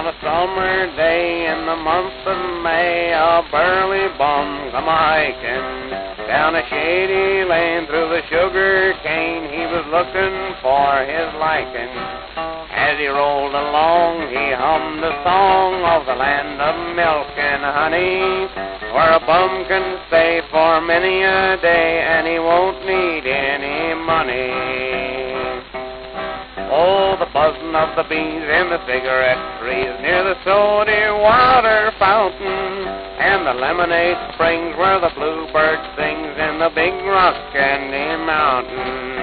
On a summer day in the month of May, a burly bum come hiking down a shady lane through the sugar cane. He was looking for his liking. As he rolled along, he hummed a song of the land of milk and honey, where a bum can stay for many a day and he won't need any money. Oh, the buzzing of the bees in the cigarette trees near the sody water fountain, and the lemonade springs where the bluebird sings in the big rock candy mountain.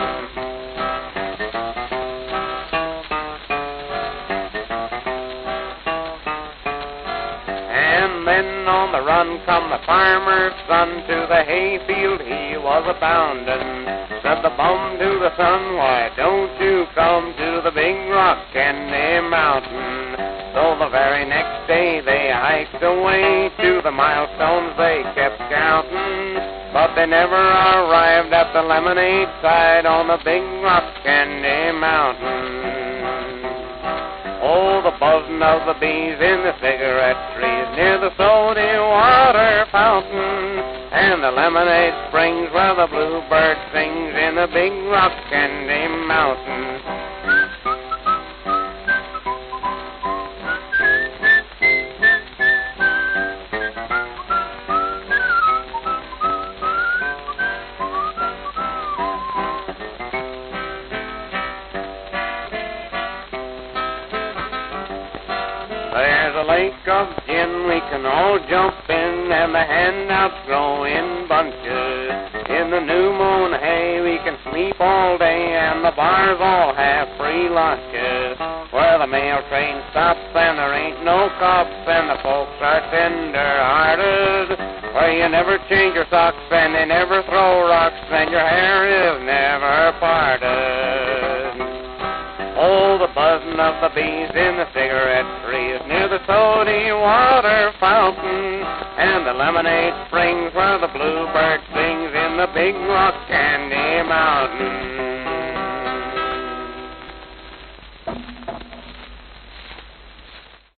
And then on the run come the farmer's son to the hayfield he was a-boundin'. Said the bum to the sun, why don't you come to the big rock candy mountain? So the very next day they hiked away to the milestones they kept counting, but they never arrived at the lemonade side on the big rock candy mountain. Oh, the buzzing of the bees in the cigarette trees near the sody water fountain, and the lemonade springs where the bluebird sings in the big rock candy mountain. There's a lake of gin we can all jump in, and the handouts grow in bunches. In the new mown hay we can sleep all day, and the bars all have free lunches. Where the mail train stops and there ain't no cops, and the folks are tender-hearted. Where you never change your socks and they never throw rocks, and your hair is never parted. Oh, the buzzing of the bees in the cigarette trees near the sody water fountain, and the lemonade springs where the bluebird sings in the big rock candy mountain.